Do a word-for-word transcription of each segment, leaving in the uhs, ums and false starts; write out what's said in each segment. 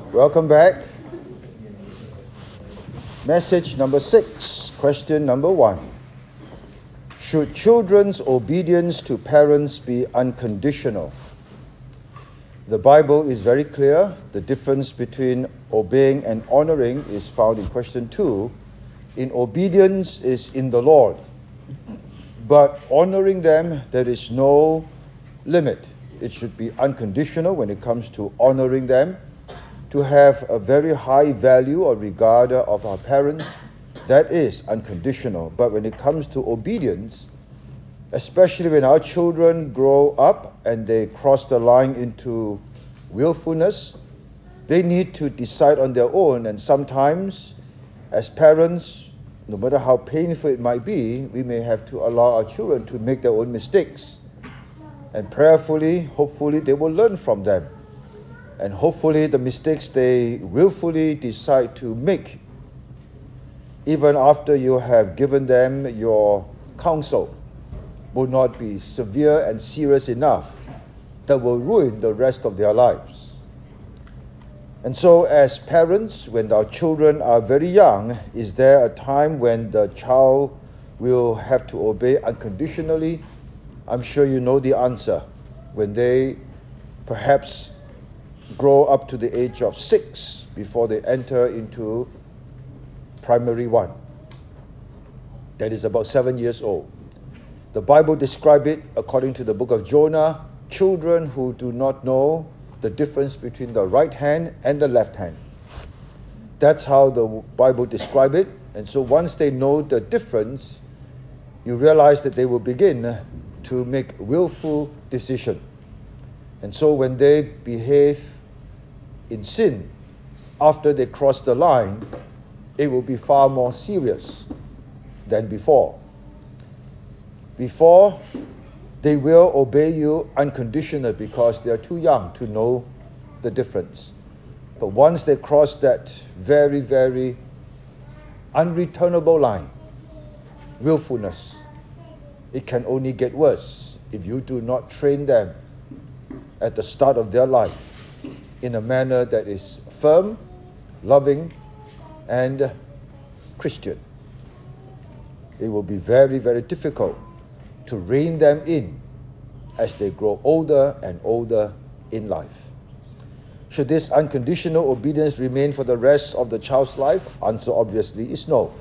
Welcome back. Message number six, question number one. Should children's obedience to parents be unconditional? The Bible is very clear. The difference between obeying and honoring is found in question two. In obedience is in the Lord, but honoring them, there is no limit. It should be unconditional when it comes to honoring them. To have a very high value or regard of our parents, that is unconditional. But when it comes to obedience, especially when our children grow up and they cross the line into willfulness, they need to decide on their own. And sometimes, as parents, no matter how painful it might be, we may have to allow our children to make their own mistakes. And prayerfully, hopefully, they will learn from them. And hopefully the mistakes they willfully decide to make, even after you have given them your counsel, will not be severe and serious enough that will ruin the rest of their lives. And so as parents, when our children are very young, is there a time when the child will have to obey unconditionally? I'm sure you know the answer. When they perhaps grow up to the age of six before they enter into primary one. That is about seven years old. The Bible describes it according to the book of Jonah, children who do not know the difference between the right hand and the left hand. That's how the Bible describes it. And so once they know the difference, you realize that they will begin to make willful decision. And so when they behave in sin, after they cross the line, it will be far more serious than before. Before, they will obey you unconditionally because they are too young to know the difference. But once they cross that very, very unreturnable line, willfulness, it can only get worse if you do not train them at the start of their life in a manner that is firm, loving, and Christian. It will be very, very difficult to rein them in as they grow older and older in life. Should this unconditional obedience remain for the rest of the child's life? Answer obviously is no.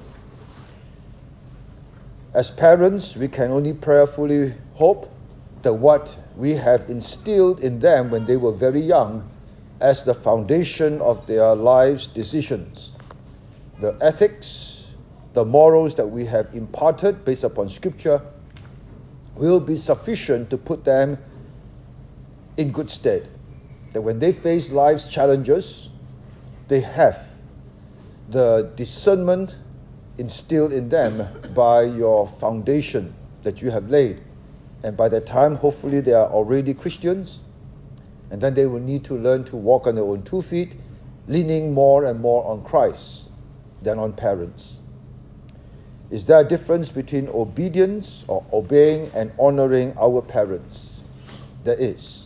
As parents, we can only prayerfully hope that what we have instilled in them when they were very young as the foundation of their lives' decisions, the ethics, the morals that we have imparted based upon Scripture, will be sufficient to put them in good stead. That when they face life's challenges, they have the discernment instilled in them by your foundation that you have laid. And by that time, hopefully they are already Christians. And then they will need to learn to walk on their own two feet, leaning more and more on Christ than on parents. Is there a difference between obedience or obeying and honoring our parents? There is.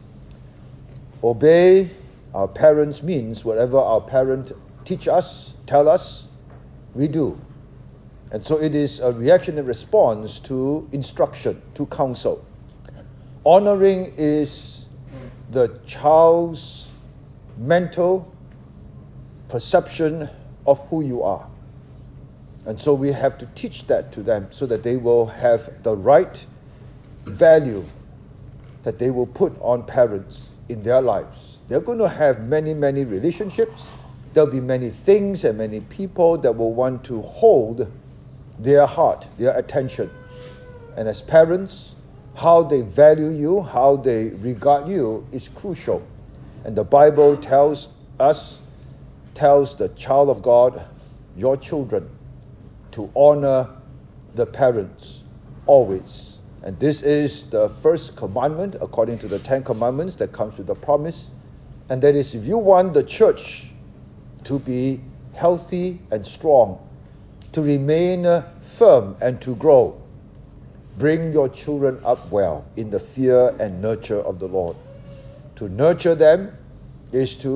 Obey our parents means whatever our parents teach us, tell us, we do. And so it is a reaction and response to instruction, to counsel. Honoring is the child's mental perception of who you are. And so we have to teach that to them so that they will have the right value that they will put on parents in their lives. They're going to have many, many relationships. There'll be many things and many people that will want to hold their heart, their attention. And as parents, how they value you, how they regard you is crucial. And the Bible tells us, tells the child of God, your children, to honor the parents always. And this is the first commandment according to the Ten Commandments that comes with the promise. And that is, if you want the church to be healthy and strong, to remain uh, firm and to grow, bring your children up well in the fear and nurture of the Lord. To nurture them is to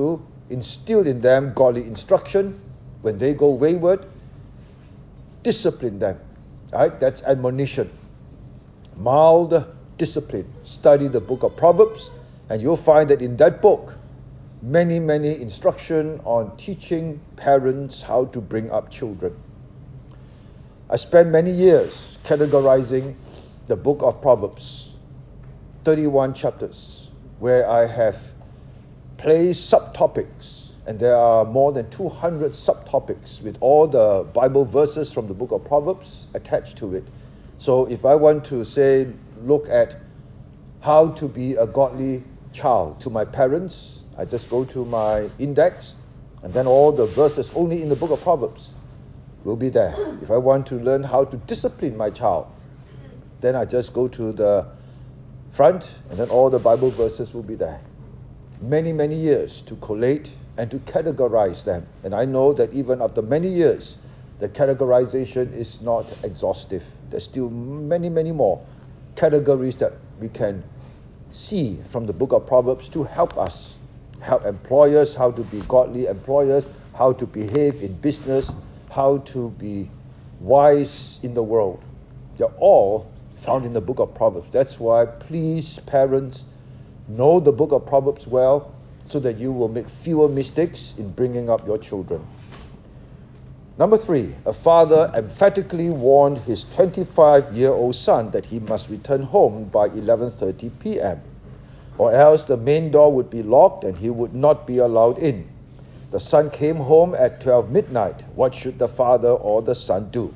instill in them godly instruction. When they go wayward, discipline them. Right? That's admonition. Mild discipline. Study the book of Proverbs, and you'll find that in that book, many, many instruction on teaching parents how to bring up children. I spent many years categorizing the book of Proverbs, thirty-one chapters, where I have placed subtopics, and there are more than two hundred subtopics with all the Bible verses from the book of Proverbs attached to it. So if I want to say, look at how to be a godly child to my parents, I just go to my index, and then all the verses only in the book of Proverbs will be there. If I want to learn how to discipline my child, then I just go to the front, and then all the Bible verses will be there. Many, many years to collate and to categorize them. And I know that even after many years, the categorization is not exhaustive. There's still many, many more categories that we can see from the book of Proverbs to help us, help employers how to be godly employers, how to behave in business, how to be wise in the world. They're all found in the book of Proverbs. That's why, please, parents, know the book of Proverbs well, so that you will make fewer mistakes in bringing up your children. Number three, a father emphatically warned his twenty-five-year-old son that he must return home by eleven thirty p.m., or else the main door would be locked and he would not be allowed in. The son came home at twelve midnight. What should the father or the son do?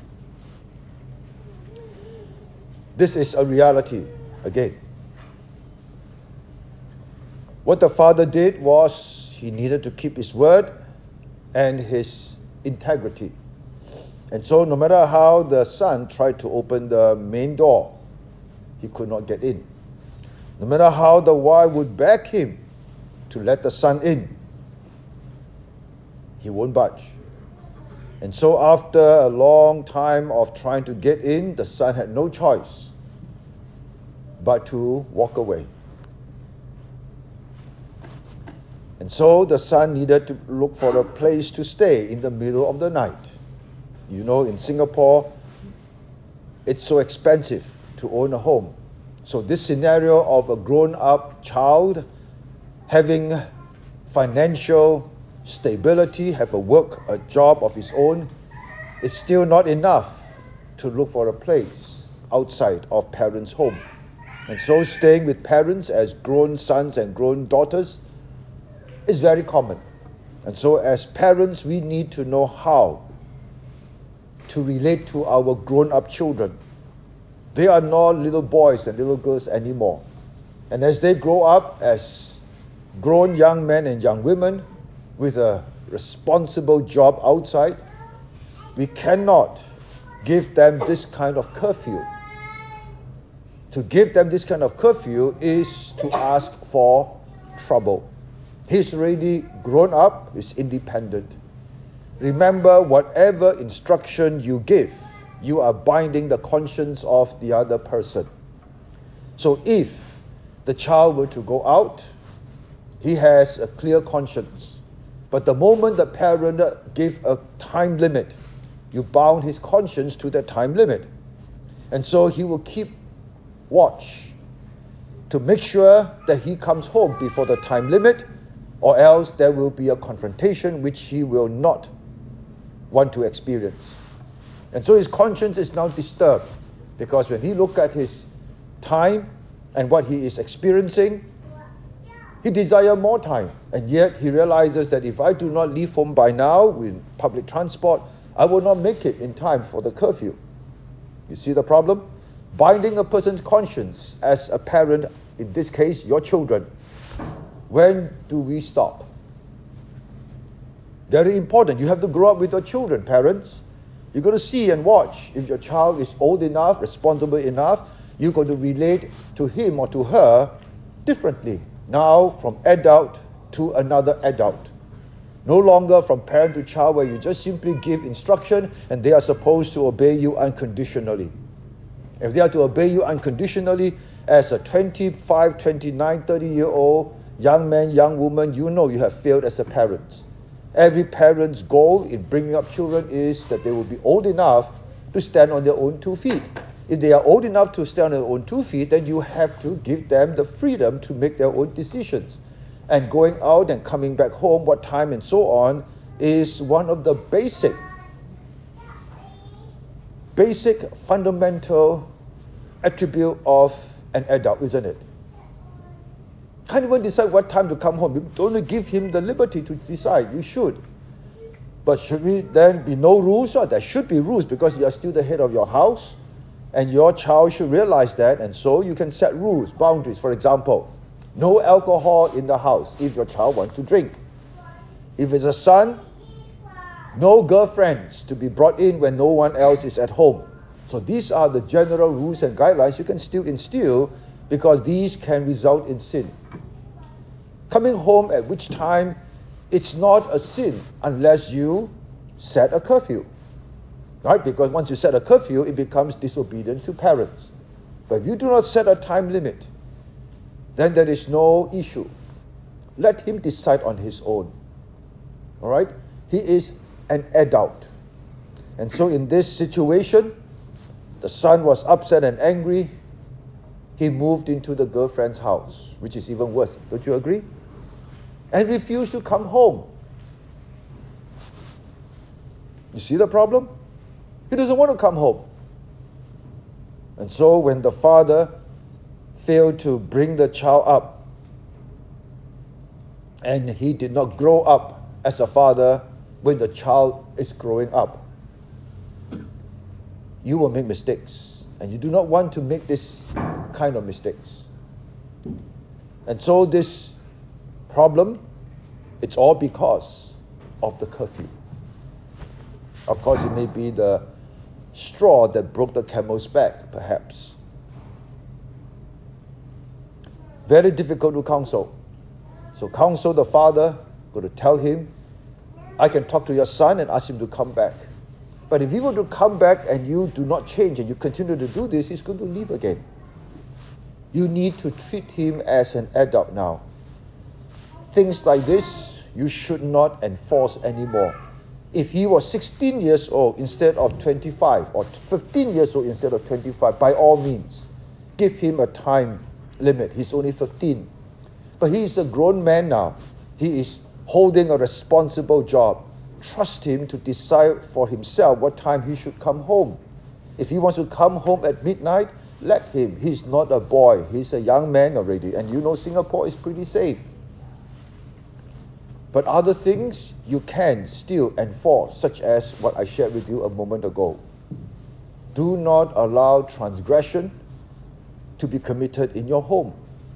This is a reality again. What the father did was he needed to keep his word and his integrity. And so no matter how the son tried to open the main door, he could not get in. No matter how the wife would beg him to let the son in, he won't budge. And so after a long time of trying to get in, the son had no choice but to walk away. And so the son needed to look for a place to stay in the middle of the night. You know, in Singapore, it's so expensive to own a home. So this scenario of a grown-up child having financial stability, have a work, a job of his own, is still not enough to look for a place outside of parents' home. And so staying with parents as grown sons and grown daughters is very common. And so as parents, we need to know how to relate to our grown-up children. They are not little boys and little girls anymore. And as they grow up as grown young men and young women with a responsible job outside, we cannot give them this kind of curfew. To give them this kind of curfew is to ask for trouble. He's already grown up, he's independent. Remember, whatever instruction you give, you are binding the conscience of the other person. So if the child were to go out, he has a clear conscience. But the moment the parent gave a time limit, you bound his conscience to that time limit. And so he will keep watch to make sure that he comes home before the time limit, or else there will be a confrontation which he will not want to experience. And so his conscience is now disturbed, because when he looks at his time and what he is experiencing, he desires more time. And yet he realizes that if I do not leave home by now with public transport, I will not make it in time for the curfew. You see the problem? Binding a person's conscience as a parent, in this case, your children. When do we stop? Very important. You have to grow up with your children, parents. You're going to see and watch. If your child is old enough, responsible enough, you're going to relate to him or to her differently. Now, from adult to another adult. No longer from parent to child, where you just simply give instruction and they are supposed to obey you unconditionally. If they are to obey you unconditionally, as a twenty-five, twenty-nine, thirty-year-old Young man, young woman, you know you have failed as a parent. Every parent's goal in bringing up children is that they will be old enough to stand on their own two feet. If they are old enough to stand on their own two feet, then you have to give them the freedom to make their own decisions. And going out and coming back home, what time and so on, is one of the basic, basic fundamental attribute of an adult, isn't it? Can't even decide what time to come home. You don't give him the liberty to decide. You should. But should we then be no rules? Or there should be rules because you are still the head of your house. And your child should realize that, and so you can set rules, boundaries. For example, no alcohol in the house if your child wants to drink. If it's a son, no girlfriends to be brought in when no one else is at home. So these are the general rules and guidelines you can still instill because these can result in sin. Coming home at which time, it's not a sin unless you set a curfew. Right? Because once you set a curfew, it becomes disobedience to parents. But if you do not set a time limit, then there is no issue. Let him decide on his own. All right? He is an adult. And so in this situation, the son was upset and angry. He moved into the girlfriend's house, which is even worse. Don't you agree? And refused to come home. You see the problem? He doesn't want to come home. And so when the father failed to bring the child up, and he did not grow up as a father when the child is growing up, you will make mistakes. And you do not want to make this kind of mistakes. And so this problem, it's all because of the curfew. Of course, it may be the straw that broke the camel's back, perhaps. Very difficult to counsel. So counsel the father, go to tell him, I can talk to your son and ask him to come back. But if he were to come back and you do not change and you continue to do this, he's going to leave again. You need to treat him as an adult now. Things like this, you should not enforce anymore. If he was sixteen years old instead of twenty-five, or fifteen years old instead of twenty-five, by all means, give him a time limit. He's only fifteen. But he is a grown man now. He is holding a responsible job. Trust him to decide for himself what time he should come home. If he wants to come home at midnight, let him. He's not a boy. He's a young man already. And you know Singapore is pretty safe. But other things you can still enforce, such as what I shared with you a moment ago. Do not allow transgression to be committed in your home.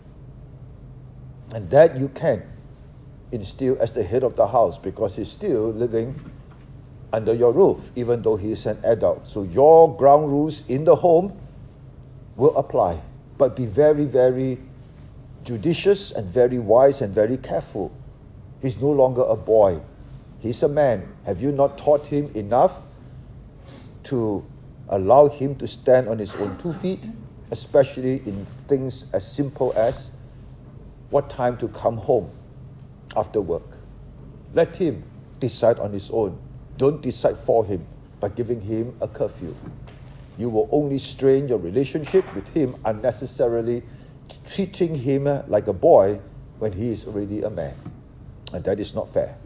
And that you can instill as the head of the house because he's still living under your roof, even though he is an adult. So your ground rules in the home will apply. But be very, very judicious and very wise and very careful. He's no longer a boy. He's a man. Have you not taught him enough to allow him to stand on his own two feet, especially in things as simple as what time to come home after work? Let him decide on his own. Don't decide for him by giving him a curfew. You will only strain your relationship with him unnecessarily, treating him like a boy when he is already a man. And that is not fair.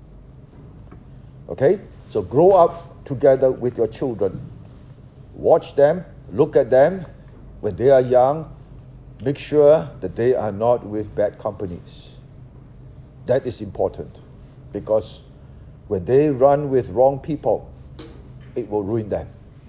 Okay? So grow up together with your children. Watch them, look at them when they are young. Make sure that they are not with bad companies. That is important, because when they run with wrong people, it will ruin them.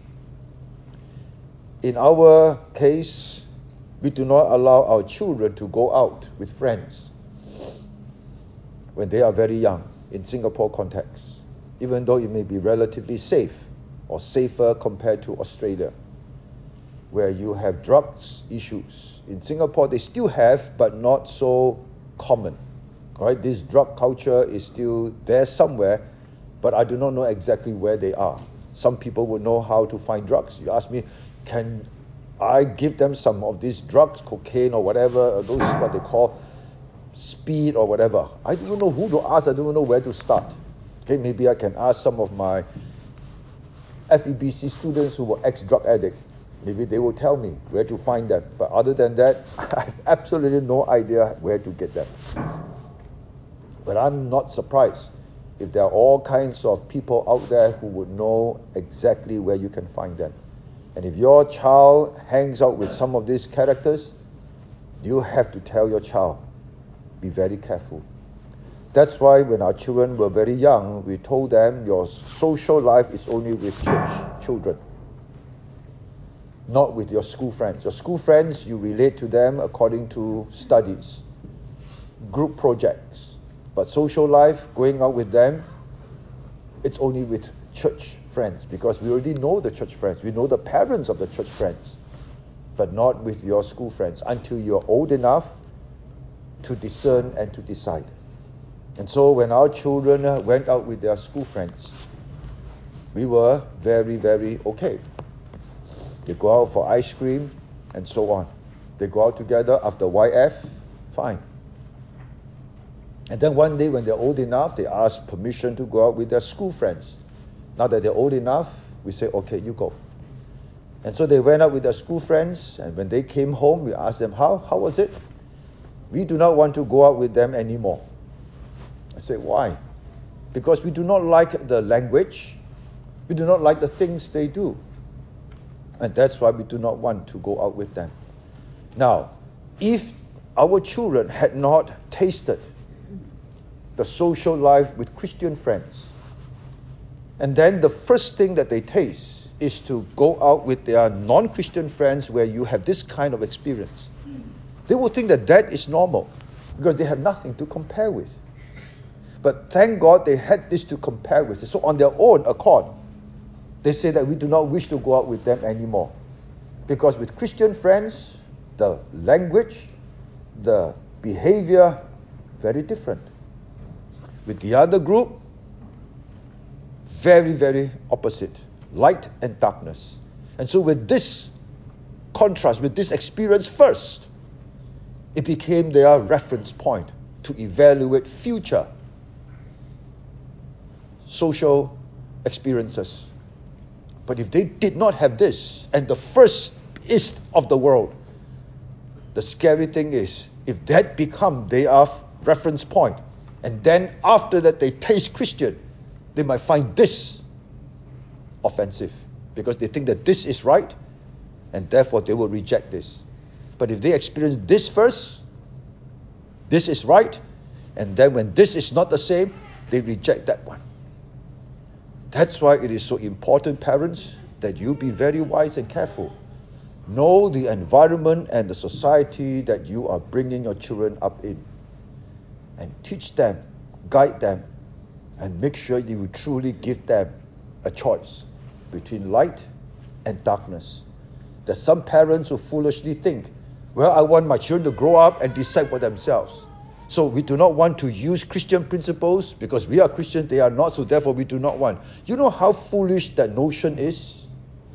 In our case, we do not allow our children to go out with friends when they are very young in Singapore context, even though it may be relatively safe or safer compared to Australia, where you have drugs issues. In Singapore, they still have, but not so common. Right? This drug culture is still there somewhere, but I do not know exactly where they are. Some people will know how to find drugs. You ask me, can I give them some of these drugs, cocaine or whatever, those what they call speed or whatever. I don't know who to ask. I don't know where to start. Okay, maybe I can ask some of my F E B C students who were ex-drug addicts. Maybe they will tell me where to find them. But other than that, I have absolutely no idea where to get them. But I'm not surprised if there are all kinds of people out there who would know exactly where you can find them. And if your child hangs out with some of these characters, you have to tell your child, be very careful. That's why when our children were very young, we told them your social life is only with church children, not with your school friends. Your school friends, you relate to them according to studies, group projects. But social life, going out with them, it's only with church friends, because we already know the church friends. We know the parents of the church friends, but not with your school friends until you're old enough to discern and to decide. And so when our children went out with their school friends, we were very, very okay. They go out for ice cream and so on. They go out together after Y F, fine. And then one day when they're old enough, they ask permission to go out with their school friends. Now that they're old enough, we say, okay, you go. And so they went out with their school friends, and when they came home, we asked them, how? How was it? We do not want to go out with them anymore. I said, why? Because we do not like the language. We do not like the things they do. And that's why we do not want to go out with them. Now, if our children had not tasted the social life with Christian friends, and then the first thing that they taste is to go out with their non-Christian friends where you have this kind of experience, they will think that that is normal because they have nothing to compare with. But thank God they had this to compare with. So on their own accord, they say that we do not wish to go out with them anymore. Because with Christian friends, the language, the behavior, very different. With the other group, very, very opposite. Light and darkness. And so with this contrast, with this experience first, it became their reference point to evaluate future social experiences. But if they did not have this, and the first is of the world, the scary thing is, if that become their reference point, and then after that they taste Christian, they might find this offensive, because they think that this is right, and therefore they will reject this. But if they experience this first, this is right, and then when this is not the same, they reject that one. That's why it is so important, parents, that you be very wise and careful. Know the environment and the society that you are bringing your children up in. And teach them, guide them, and make sure you truly give them a choice between light and darkness. There's some parents who foolishly think, well, I want my children to grow up and decide for themselves. So we do not want to use Christian principles because we are Christians, they are not, so therefore we do not want. You know how foolish that notion is?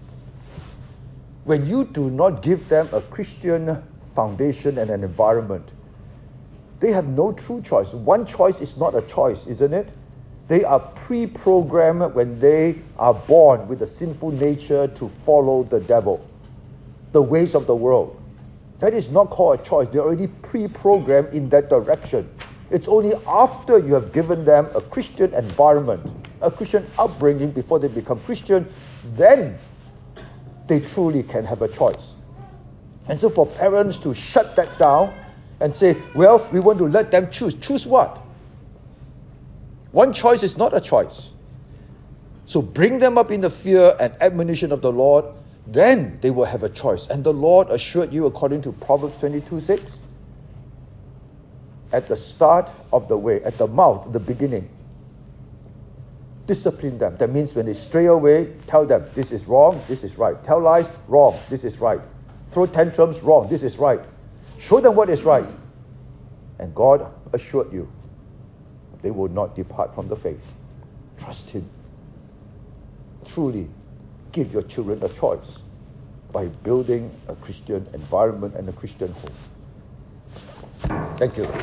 When you do not give them a Christian foundation and an environment, they have no true choice. One choice is not a choice, isn't it? They are pre-programmed when they are born with a sinful nature to follow the devil, the ways of the world. That is not called a choice. They're already pre-programmed in that direction. It's only after you have given them a Christian environment, a Christian upbringing before they become Christian, then they truly can have a choice. And so for parents to shut that down and say, well, we want to let them choose. Choose what? One choice is not a choice. So bring them up in the fear and admonition of the Lord, then they will have a choice. And the Lord assured you, according to Proverbs twenty-two six, at the start of the way, at the mouth, the beginning, discipline them. That means when they stray away, tell them, this is wrong, this is right. Tell lies, wrong, this is right. Throw tantrums, wrong, this is right. Show them what is right. And God assured you, they will not depart from the faith. Trust Him. Truly give your children a choice by building a Christian environment and a Christian home. Thank you.